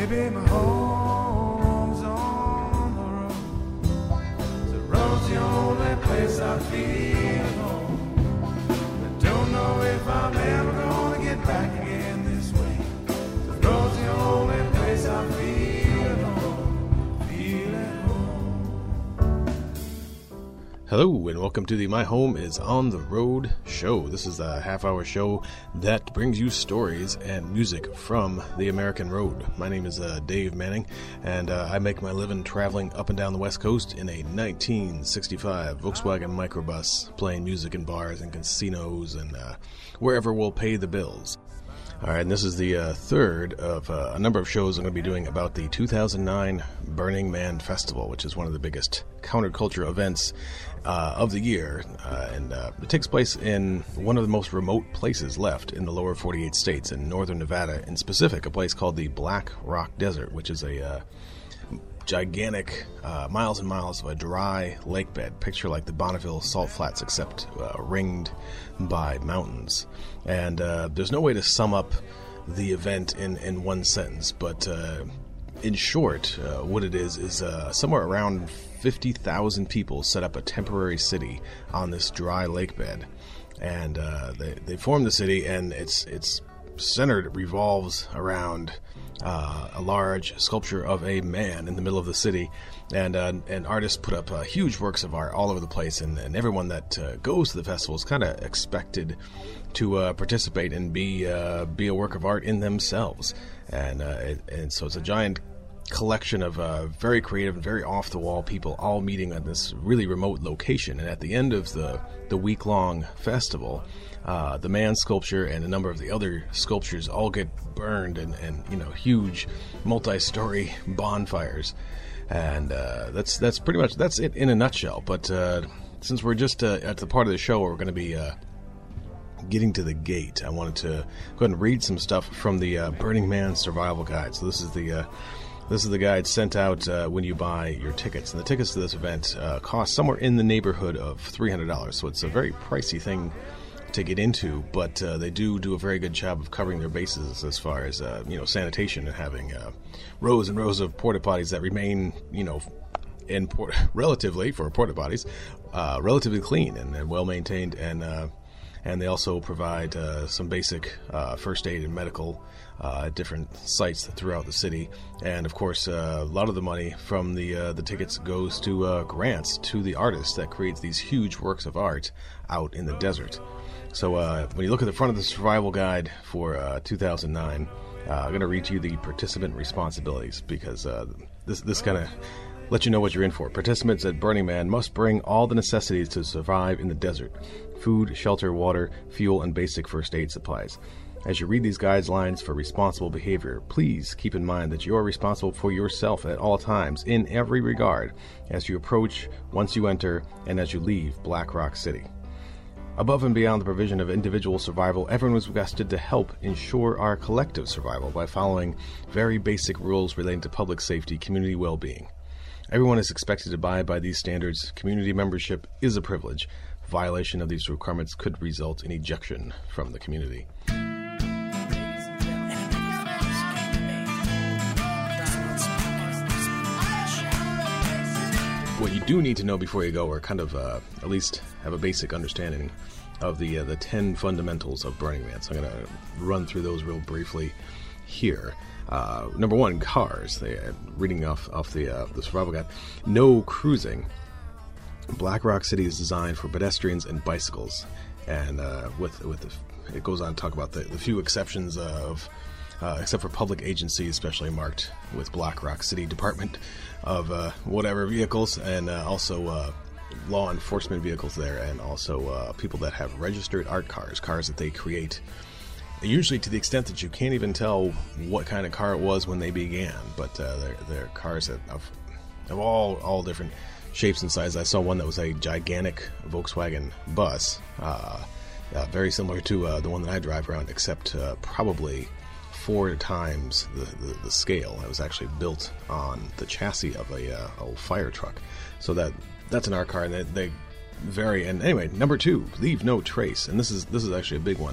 Maybe my home's on the road. The road's the only place I feel home. I don't know if I'm ever gonna get back again this way. The road's the only place I feel home. Feel at home. Hello and welcome to the My Home is on the Road show. This is a half-hour show that brings you stories and music from the American road. My name is Dave Manning, and I make my living traveling up and down the West Coast in a 1965 Volkswagen microbus, playing music in bars and casinos and wherever we'll pay the bills. All right, and this is the third of a number of shows I'm going to be doing about the 2009 Burning Man Festival, which is one of the biggest counterculture events of the year, and it takes place in one of the most remote places left in the lower 48 states, in northern Nevada, in specific, a place called the Black Rock Desert, which is a gigantic, miles and miles of a dry lake bed. Picture like the Bonneville Salt Flats, except ringed by mountains. And there's no way to sum up the event in one sentence, but in short, what it is somewhere around 50,000 people set up a temporary city on this dry lake bed. And they form the city, and it's centered, revolves around a large sculpture of a man in the middle of the city, and artists put up huge works of art all over the place, and everyone that goes to the festival is kind of expected to participate and be a work of art in themselves, and so it's a giant collection of very creative and very off-the-wall people all meeting at this really remote location. And at the end of the week-long festival, the man sculpture and a number of the other sculptures all get burned in huge multi-story bonfires, and that's pretty much it in a nutshell. But since we're just at the part of the show where we're going to be getting to the gate, I wanted to go ahead and read some stuff from the Burning Man Survival Guide. So this is the guide sent out when you buy your tickets. And the tickets to this event cost somewhere in the neighborhood of $300. So it's a very pricey thing to get into, but they do a very good job of covering their bases as far as sanitation, and having rows and rows of porta potties that remain relatively clean and well maintained, and they also provide some basic first aid and medical at different sites throughout the city. And of course, a lot of the money from the tickets goes to grants to the artists that creates these huge works of art out in the desert. So when you look at the front of the survival guide for 2009, I'm going to read to you the participant responsibilities, because this kind of let you know what you're in for. Participants at Burning Man must bring all the necessities to survive in the desert: food, shelter, water, fuel, and basic first aid supplies. As you read these guidelines for responsible behavior, please keep in mind that you are responsible for yourself at all times, in every regard, as you approach, once you enter, and as you leave Black Rock City. Above and beyond the provision of individual survival, everyone was requested to help ensure our collective survival by following very basic rules relating to public safety, community well-being. Everyone is expected to abide by these standards. Community membership is a privilege. Violation of these requirements could result in ejection from the community. What you do need to know before you go, or kind of at least have a basic understanding of the 10 fundamentals of Burning Man. So I'm going to run through those real briefly here. Number one, cars. Reading off the survival guide. No cruising. Black Rock City is designed for pedestrians and bicycles, and it goes on to talk about the few exceptions of. Except for public agencies, especially marked with Black Rock City Department of whatever vehicles, and also law enforcement vehicles there, and also people that have registered art cars that they create, usually to the extent that you can't even tell what kind of car it was when they began, but they're cars of all different shapes and sizes. I saw one that was a gigantic Volkswagen bus, very similar to the one that I drive around, except probably 4 times the scale. It was actually built on the chassis of a old fire truck. So that's an art car, and they vary. And anyway, number 2, leave no trace. And this is actually a big one.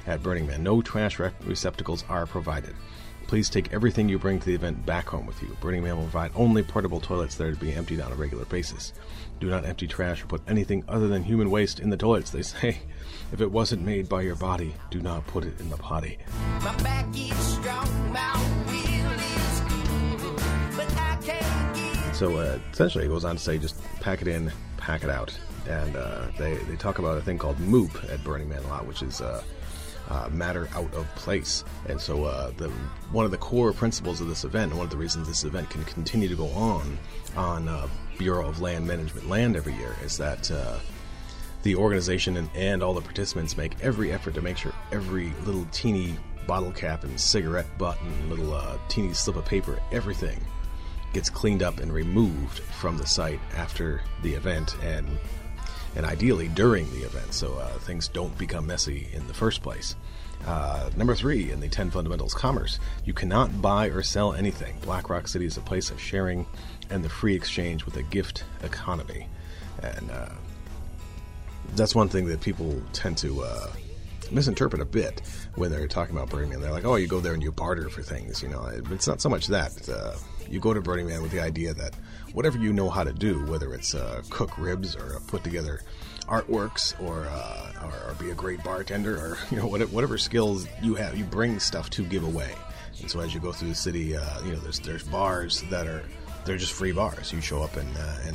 at Burning Man. No trash receptacles are provided. Please take everything you bring to the event back home with you. Burning Man will provide only portable toilets that are to be emptied on a regular basis. Do not empty trash or put anything other than human waste in the toilets, they say. If it wasn't made by your body, do not put it in the potty. My back is strong, my will is good, but I can't get... So essentially it goes on to say just pack it in, pack it out. And they talk about a thing called MOOP at Burning Man a lot, which is matter out of place. And so one of the core principles of this event, and one of the reasons this event can continue to go on Bureau of Land Management land every year, is that the organization and all the participants make every effort to make sure every little teeny bottle cap and cigarette butt and little teeny slip of paper, everything gets cleaned up and removed from the site after the event, and ideally during the event, so things don't become messy in the first place. Number 3 in the 10 Fundamentals Commerce: you cannot buy or sell anything. Black Rock City is a place of sharing and the free exchange with a gift economy. And that's one thing that people tend to misinterpret a bit when they're talking about Burning Man. They're like, oh, you go there and you barter for things. It's not so much that. You go to Burning Man with the idea that whatever you know how to do, whether it's cook ribs or put together artworks or be a great bartender, or whatever skills you have, you bring stuff to give away. And so as you go through the city, there's bars they're just free bars. You show up and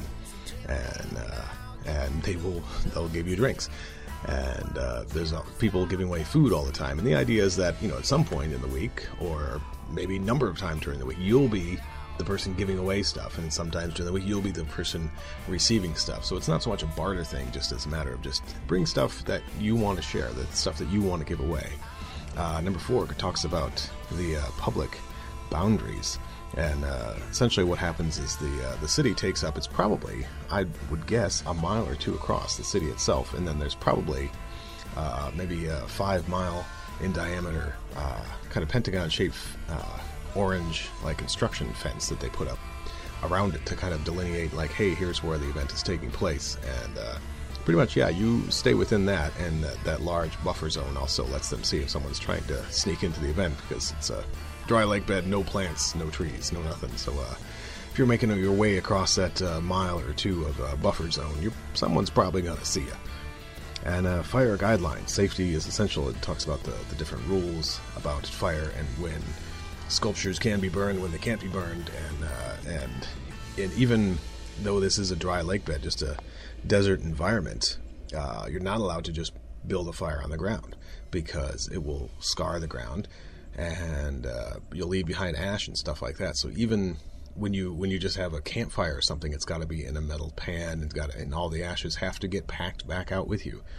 they'll give you drinks. And there's people giving away food all the time. And the idea is that at some point in the week, or maybe a number of times during the week, you'll be the person giving away stuff, and sometimes during the week you'll be the person receiving stuff. So it's not so much a barter thing, just as a matter of just bring stuff that you want to share, the stuff that you want to give away. Number 4 talks about the public boundaries, and essentially what happens is the city takes up, it's probably, I would guess, a mile or 2 across the city itself, and then there's probably maybe a 5-mile in diameter kind of pentagon-shaped orange construction fence that they put up around it to kind of delineate, like, hey, here's where the event is taking place. And pretty much, you stay within that, and that large buffer zone also lets them see if someone's trying to sneak into the event, because it's a dry lake bed, no plants, no trees, no nothing. So if you're making your way across that mile or 2 of buffer zone, someone's probably going to see you. And fire guidelines. Safety is essential. It talks about the different rules about fire and when sculptures can be burned, when they can't be burned, and even though this is a dry lake bed, just a desert environment, you're not allowed to just build a fire on the ground, because it will scar the ground, and you'll leave behind ash and stuff like that. So even when you just have a campfire or something, it's got to be in a metal pan, and all the ashes have to get packed back out with you.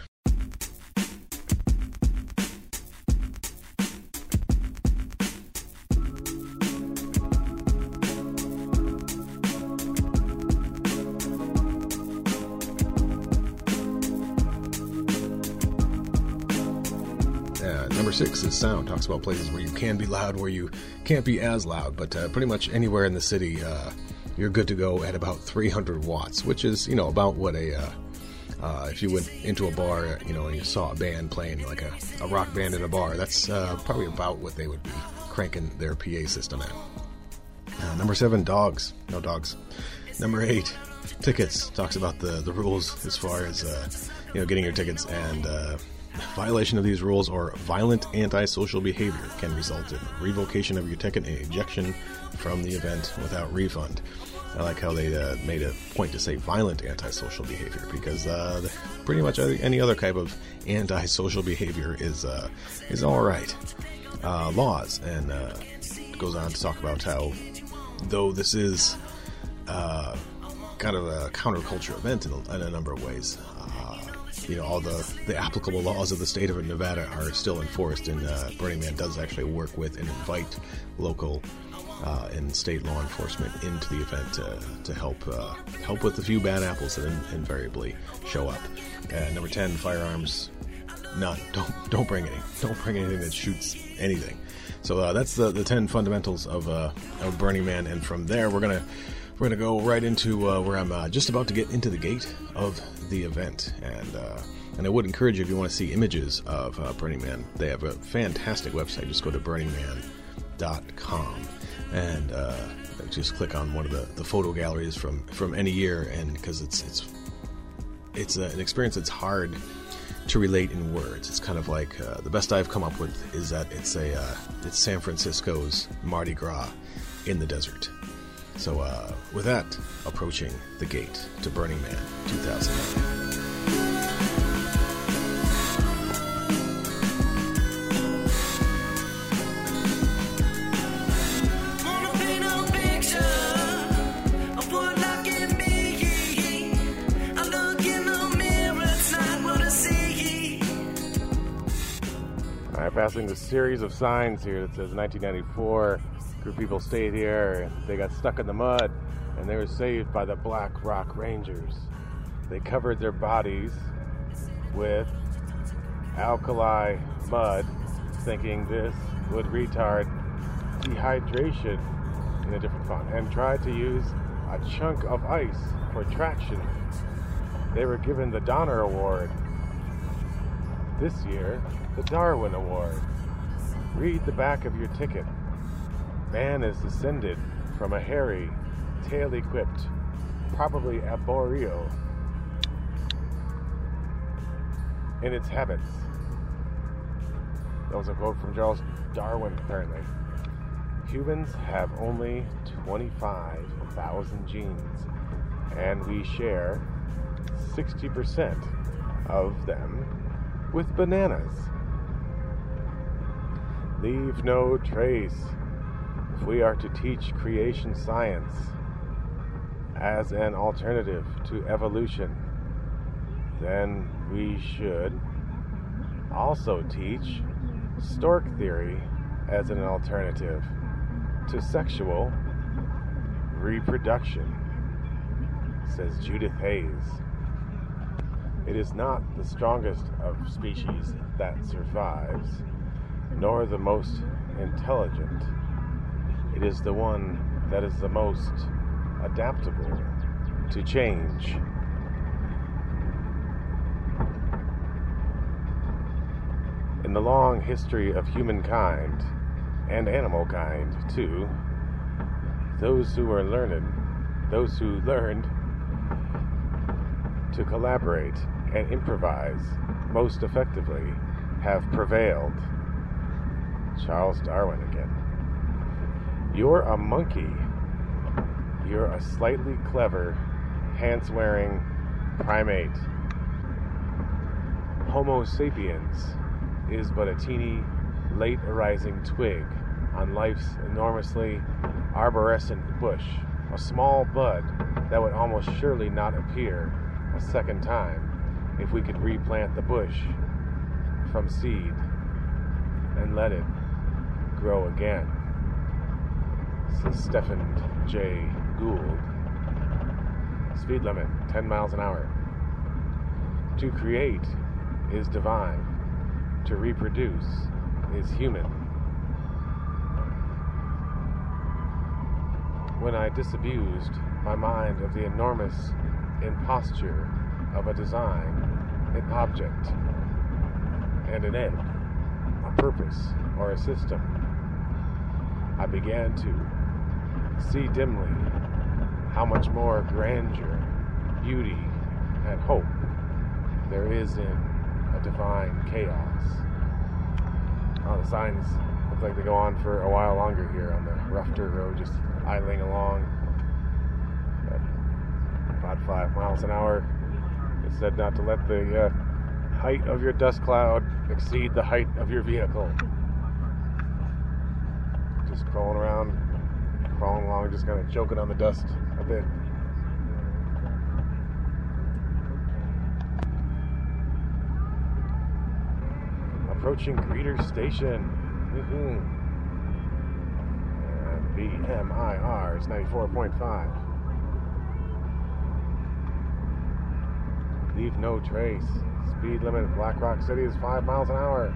Number 6 is sound. Talks about places where you can be loud, where you can't be as loud, but pretty much anywhere in the city, you're good to go at about 300 watts, which is, about what if you went into a bar, and you saw a band playing, like a rock band in a bar, that's probably about what they would be cranking their PA system at. Number 7, dogs. No dogs. Number 8, tickets. Talks about the rules as far as, getting your tickets, and violation of these rules or violent antisocial behavior can result in revocation of your ticket and ejection from the event without refund. I like how they made a point to say violent antisocial behavior, because pretty much any other type of antisocial behavior is all right. Laws, and it goes on to talk about how, though this is kind of a counterculture event in a number of ways, all the applicable laws of the state of Nevada are still enforced, and Burning Man does actually work with and invite local and state law enforcement into the event to help with the few bad apples that invariably show up. Number 10, firearms. None. Don't bring any. Don't bring anything that shoots anything. So that's the 10 fundamentals of Burning Man, and from there we're gonna go right into where I'm just about to get into the gate of the event, and And I would encourage you, if you want to see images of Burning Man, they have a fantastic website. Just go to burningman.com and just click on one of the photo galleries from any year, and because it's an experience that's hard to relate in words. It's kind of like the best I've come up with is that it's San Francisco's Mardi Gras in the desert. So with that, approaching the gate to Burning Man 2009. Passing the series of signs here that says 1994, a group of people stayed here and they got stuck in the mud and they were saved by the Black Rock Rangers. They covered their bodies with alkali mud, thinking this would retard dehydration in a different font, and tried to use a chunk of ice for traction. They were given the Donner Award. This year, the Darwin Award. Read the back of your ticket. Man is descended from a hairy, tail-equipped, probably arboreal, in its habits. That was a quote from Charles Darwin, apparently. Humans have only 25,000 genes, and we share 60% of them with bananas. Leave no trace. If we are to teach creation science as an alternative to evolution, then we should also teach stork theory as an alternative to sexual reproduction, says Judith Hayes. It is not the strongest of species that survives, nor the most intelligent. It is the one that is the most adaptable to change. In the long history of humankind, and animal kind too, those who learned to collaborate and improvise most effectively have prevailed. Charles Darwin again. You're a monkey. You're a slightly clever, pants-wearing primate. Homo sapiens is but a teeny, late-arising twig on life's enormously arborescent bush, a small bud that would almost surely not appear a second time if we could replant the bush from seed and let it grow again, says Stephen J. Gould. Speed limit 10 miles an hour. To create is divine. To reproduce is human. When I disabused my mind of the enormous imposture of a design, an object, and an end, a purpose, or a system, I began to see dimly how much more grandeur, beauty, and hope there is in a divine chaos. Oh, the signs look like they go on for a while longer here on the rough dirt road, just idling along at about 5 miles an hour. It said not to let the height of your dust cloud exceed the height of your vehicle. Just crawling along, just kind of choking on the dust a bit. Approaching Greeter Station. BMIR is 94.5. Leave no trace. Speed limit in Black Rock City is 5 miles an hour.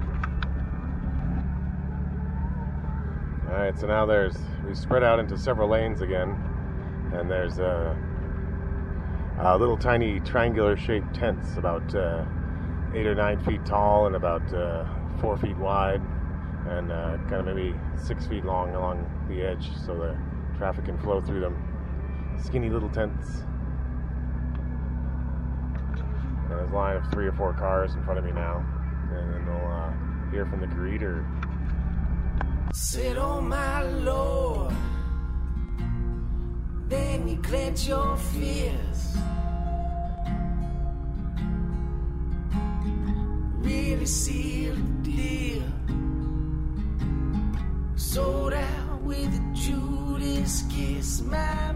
Alright, so now we spread out into several lanes again, and there's little tiny triangular shaped tents about 8 or 9 feet tall and about 4 feet wide, and kind of maybe 6 feet long along the edge, so the traffic can flow through them. Skinny little tents. And there's a line of 3 or 4 cars in front of me now, and then we'll hear from the greeter. Sit on my Lord, then you clench your fists. Really seal the deal. Sold out with a Judas kiss, my.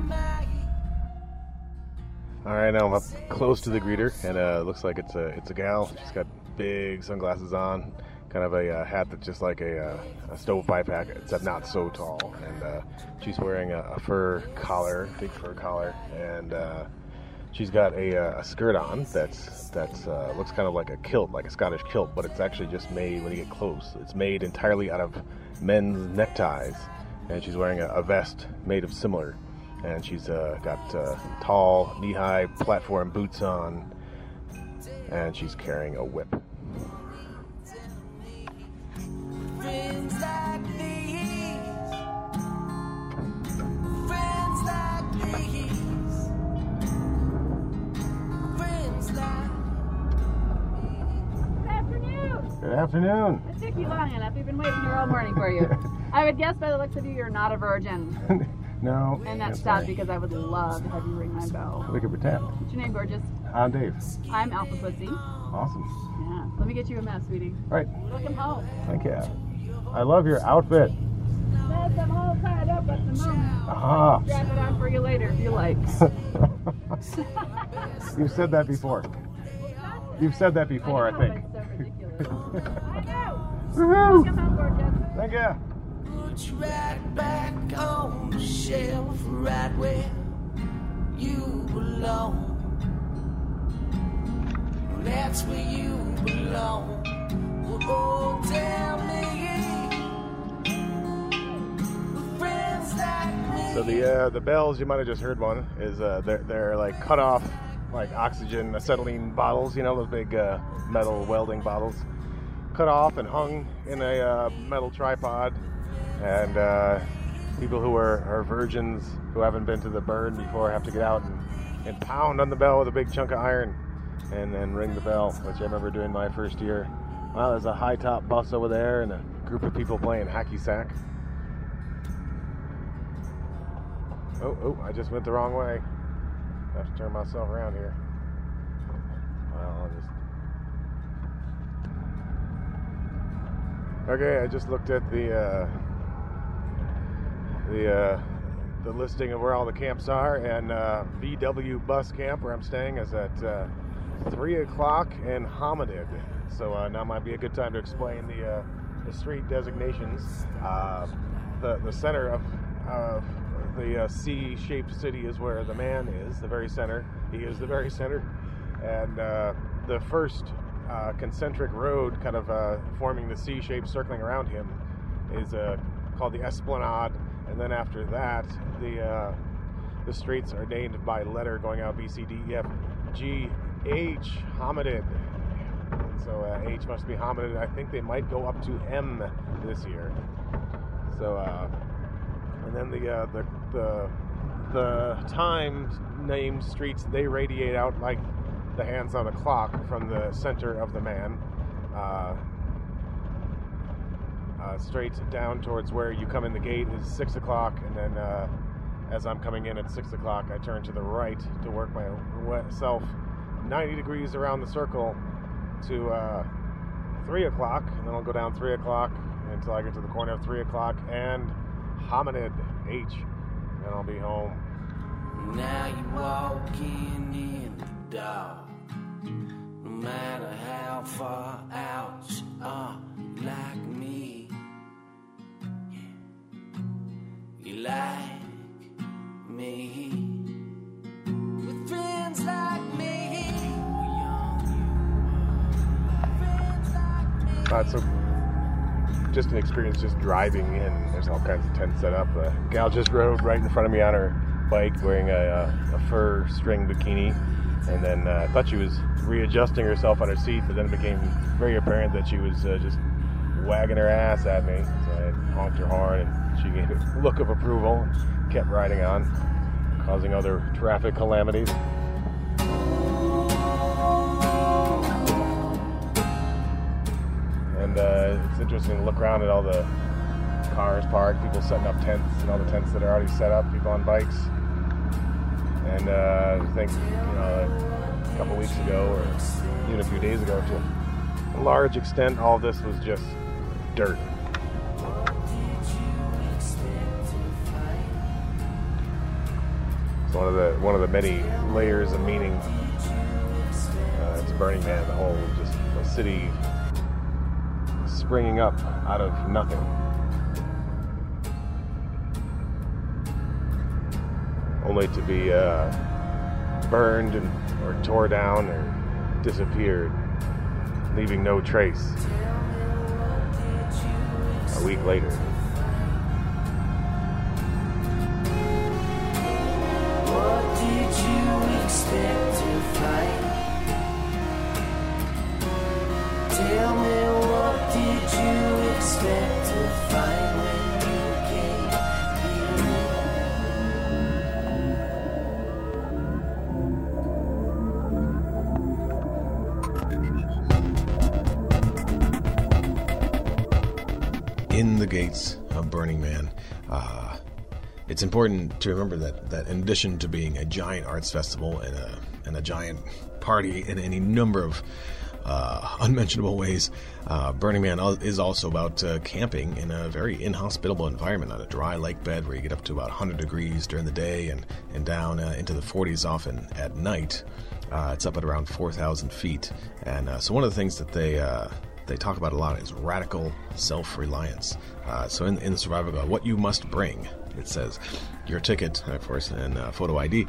All right, now I'm up close to the greeter, and it looks like it's a gal. She's got big sunglasses on, kind of a hat that's just like a stovepipe hat, except not so tall. And she's wearing a fur collar, big fur collar, and she's got a skirt on that's looks kind of like a kilt, like a Scottish kilt, but it's actually just made, when you get close, it's made entirely out of men's neckties, and she's wearing a vest made of similar. And she's got tall, knee-high platform boots on, and she's carrying a whip. Friends like these, friends like these, friends like. Good afternoon. Good afternoon. It took you long enough. We've been waiting here all morning for you. I would guess by the looks of you, you're not a virgin. No. And that's sad because I would love to have you ring my bell. We could pretend. What's your name, gorgeous? I'm Dave. I'm Alpha Pussy. Awesome. Yeah. Let me get you a mess, sweetie. Right. Welcome home. Thank you. I love your outfit. Yes, I'm all tied up at the moment. Aha. Strap it on for you later if you like. You've said that before. You've said that before, I think. It's so ridiculous. I know. Woohoo! Welcome home, gorgeous. Thank you. Put you right back on the shelf, right where you belong. That's where you belong. Oh, tell me, friends like me. So the bells, you might have just heard one, is they're like cut off, like oxygen acetylene bottles, you know, those big metal welding bottles, cut off and hung in a metal tripod. And people who are virgins, who haven't been to the burn before, have to get out and pound on the bell with a big chunk of iron and then ring the bell, which I remember doing my first year. Well, there's a high-top bus over there and a group of people playing hacky sack. Oh, I just went the wrong way. I have to turn myself around here. Well, I'll just... Okay, I just looked at the listing of where all the camps are, and VW bus camp, where I'm staying, is at 3 o'clock in Hamadid. So now might be a good time to explain the street designations. The center of the C-shaped city is where the man is, the very center. He is the very center. And the first concentric road kind of forming the C shape circling around him is called the Esplanade, and then after that the streets are named by letter going out B, C, D, E, F, G, H, Hamadid. So H must be Hamadid. I think they might go up to M this year. So and then the time named streets, they radiate out like the hands on a clock from the center of the man, straight down towards where you come in the gate is 6 o'clock, and then as I'm coming in at 6 o'clock, I turn to the right to work myself 90 degrees around the circle to 3 o'clock, and then I'll go down 3 o'clock until I get to the corner of 3 o'clock and Hamadid, H, and I'll be home. Now you walking in the dark. No matter how far out you are, you like me. Yeah. You like me. With friends like me. Friends like me. So just an experience just driving in. There's all kinds of tents set up. A gal just rode right in front of me on her bike wearing a fur string bikini, And then I thought she was readjusting herself on her seat, but then it became very apparent that she was just wagging her ass at me. So I honked her horn, and she gave a look of approval and kept riding on, causing other traffic calamities. And it's interesting to look around at all the cars parked, people setting up tents, and all the tents that are already set up, people on bikes. And I think, a couple weeks ago, or even a few days ago, to a large extent, all of this was just dirt. It's one of the many layers of meaning. It's Burning Man, the whole just the city springing up out of nothing. Only to be burned or tore down or disappeared, leaving no trace a week later. What did you expect to find? Tell me, what did you expect to find when you came here? In the gates of Burning Man. It's important to remember that in addition to being a giant arts festival and a giant party in any number of unmentionable ways, Burning Man is also about camping in a very inhospitable environment on a dry lake bed where you get up to about 100 degrees during the day and down into the 40s often at night. It's up at around 4,000 feet. And so one of the things that they talk about a lot is radical self-reliance. So in the survival guide, what you must bring, it says your ticket, of course, and photo ID,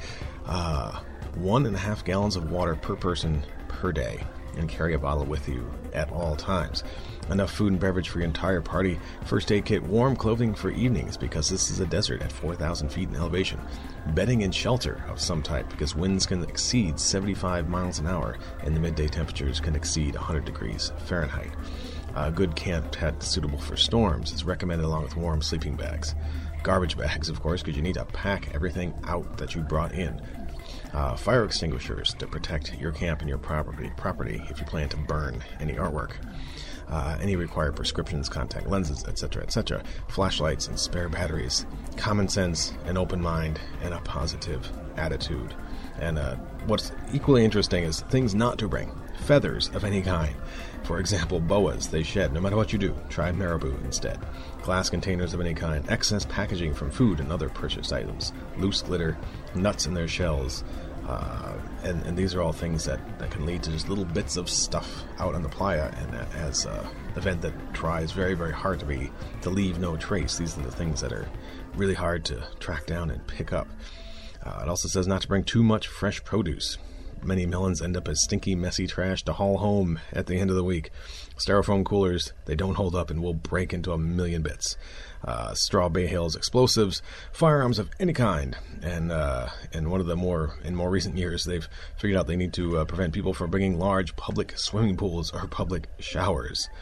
1.5 gallons of water per person per day, and carry a bottle with you at all times. Enough food and beverage for your entire party. First aid kit, warm clothing for evenings because this is a desert at 4,000 feet in elevation. Bedding and shelter of some type because winds can exceed 75 miles an hour and the midday temperatures can exceed 100 degrees Fahrenheit. A good camp tent suitable for storms is recommended along with warm sleeping bags. Garbage bags, of course, because you need to pack everything out that you brought in. Fire extinguishers to protect your camp and your property if you plan to burn any artwork. Any required prescriptions, contact lenses, etc., etc. Flashlights and spare batteries. Common sense, an open mind, and a positive attitude. And what's equally interesting is things not to bring. Feathers of any kind. For example, boas they shed no matter what you do. Try marabou instead. Glass containers of any kind. Excess packaging from food and other purchased items. Loose glitter. Nuts in their shells. And these are all things that can lead to just little bits of stuff out on the playa. And as an event that tries very, very hard to leave no trace, these are the things that are really hard to track down and pick up. It also says not to bring too much fresh produce. Many melons end up as stinky, messy trash to haul home at the end of the week. Styrofoam coolers, they don't hold up and will break into a million bits. Straw bales, explosives, firearms of any kind. And one of the more recent years, they've figured out they need to prevent people from bringing large public swimming pools or public showers.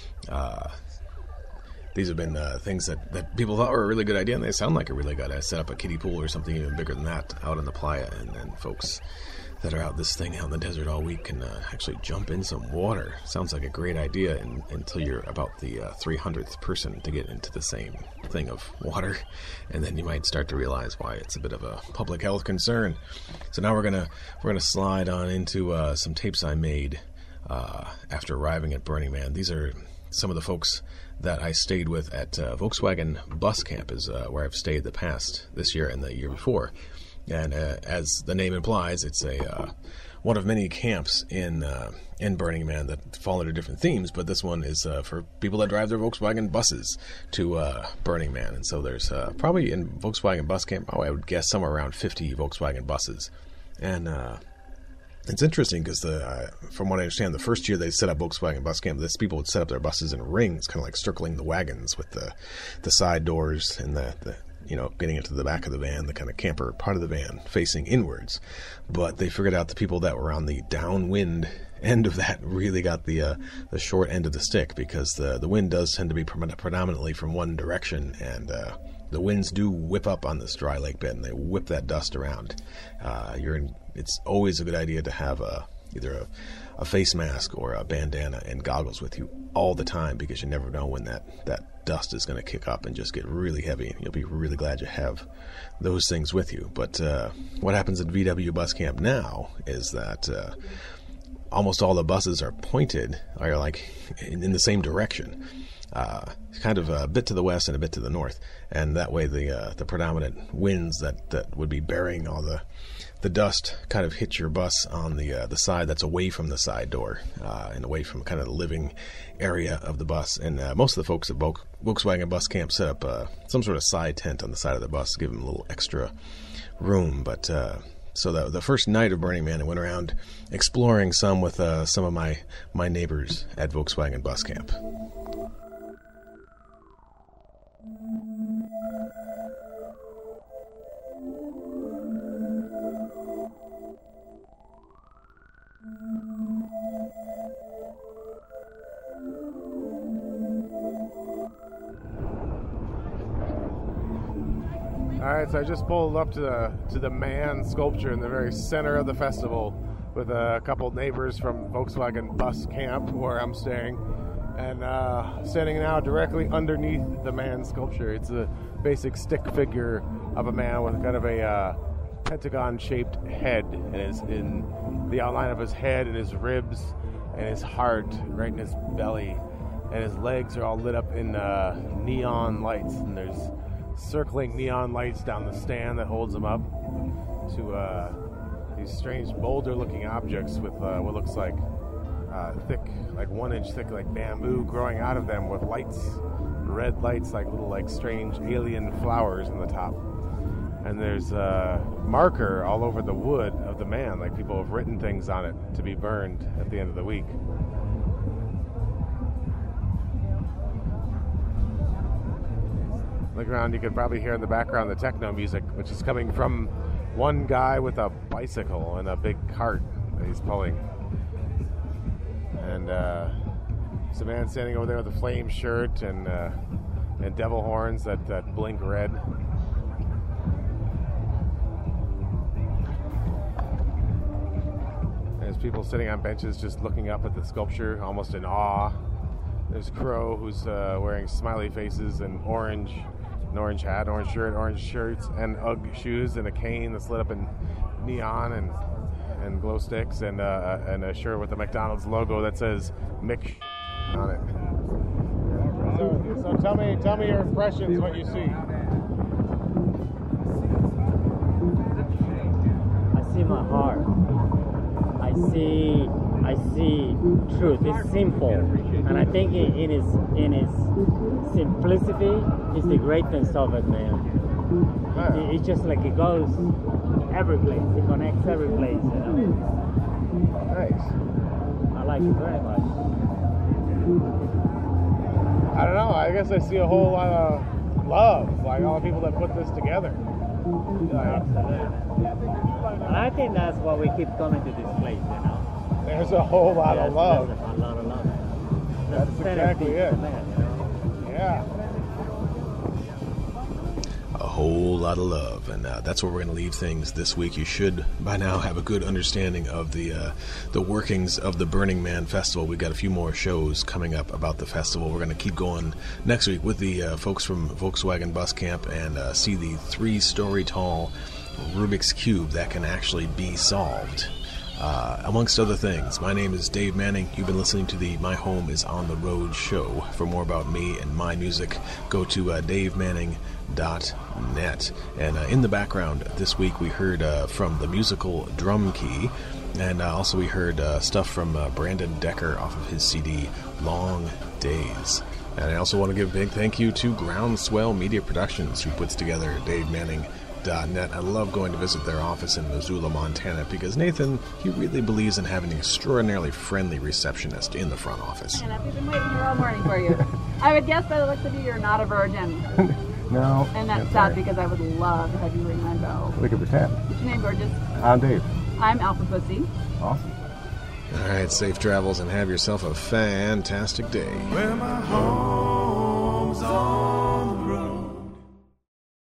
These have been things that people thought were a really good idea, and they sound like a really good idea. Set up a kiddie pool or something even bigger than that out in the playa, and folks that are out in the desert all week can actually jump in some water. Sounds like a great idea until you're about the 300th person to get into the same thing of water, and then you might start to realize why it's a bit of a public health concern. So now we're gonna slide on into some tapes I made after arriving at Burning Man. These are some of the folks that I stayed with at Volkswagen Bus Camp, is where I've stayed this year and the year before. And as the name implies, it's one of many camps in Burning Man that fall under different themes, but this one is for people that drive their Volkswagen buses to Burning Man. And so there's probably in Volkswagen Bus Camp, I would guess somewhere around 50 Volkswagen buses. And it's interesting because from what I understand, the first year they set up Volkswagen Bus Camp, people would set up their buses in rings, kind of like circling the wagons with the side doors and the getting into the back of the van, the kind of camper part of the van facing inwards. But they figured out the people that were on the downwind end of that really got the short end of the stick, because the wind does tend to be predominantly from one direction, and the winds do whip up on this dry lake bed, and they whip that dust around. It's always a good idea to have either a face mask or a bandana and goggles with you all the time, because you never know when that dust is going to kick up and just get really heavy. You'll be really glad you have those things with you. But what happens at VW Bus Camp now is that almost all the buses are pointed, are like in the same direction. Kind of a bit to the west and a bit to the north, and that way the predominant winds that would be bearing all the dust kind of hit your bus on the side that's away from the side door, and away from kind of the living area of the bus. And most of the folks at Volkswagen Bus Camp set up some sort of side tent on the side of the bus to give them a little extra room. But so the first night of Burning Man, I went around exploring some with some of my neighbors at Volkswagen Bus Camp. Alright, so I just pulled up to the man sculpture in the very center of the festival with a couple neighbors from Volkswagen Bus Camp where I'm staying, and standing now directly underneath the man sculpture. It's a basic stick figure of a man with kind of a pentagon-shaped head, and is in the outline of his head and his ribs and his heart right in his belly, and his legs are all lit up in neon lights, and there's circling neon lights down the stand that holds them up to these strange boulder-looking objects with what looks like thick, like 1 inch thick, like bamboo growing out of them, with lights, red lights, like little, like strange alien flowers in the top. And there's a marker all over the wood of the man, like people have written things on it to be burned at the end of the week. Look around, you can probably hear in the background the techno music, which is coming from one guy with a bicycle and a big cart that he's pulling. And there's a man standing over there with a flame shirt and devil horns that blink red. There's people sitting on benches just looking up at the sculpture, almost in awe. There's Crow, who's wearing smiley faces and an orange hat, orange shirt, orange shirts, and Ugg shoes, and a cane that's lit up in neon and glow sticks, and a shirt with the McDonald's logo that says Mick on it. So tell me your impressions, what you see. I see my heart. I see truth. It's simple, and I think in its simplicity is the greatness of it, man. It's just like it goes every place. It connects every place, you know. Nice. I like it very much. I don't know. I guess I see a whole lot of love, like all the people that put this together. And I think that's why we keep coming to this place, you know. There's a whole lot of love. There's a lot of love. That's exactly it. Man, you know? Yeah. A whole lot of love, and that's where we're going to leave things this week. You should by now have a good understanding of the workings of the Burning Man Festival. We've got a few more shows coming up about the festival. We're going to keep going next week with the folks from Volkswagen Bus Camp and see the 3-story tall Rubik's Cube that can actually be solved. Amongst other things, my name is Dave Manning. You've been listening to the My Home is on the Road show. For more about me and my music, go to davemanning.net. And in the background this week, we heard from the musical Drum Key, and also we heard stuff from Brandon Decker off of his CD Long Days. And I also want to give a big thank you to Groundswell Media Productions, who puts together DaveManning.net. I love going to visit their office in Missoula, Montana, because Nathan, he really believes in having an extraordinarily friendly receptionist in the front office. And we've been waiting here all morning for you. I would guess by the looks of you, you're not a virgin. No. And that's sad because I would love to have you ring my bell. We can pretend. What's your name, gorgeous? I'm Dave. I'm Alpha Pussy. Awesome. All right, safe travels and have yourself a fantastic day. Where my home's on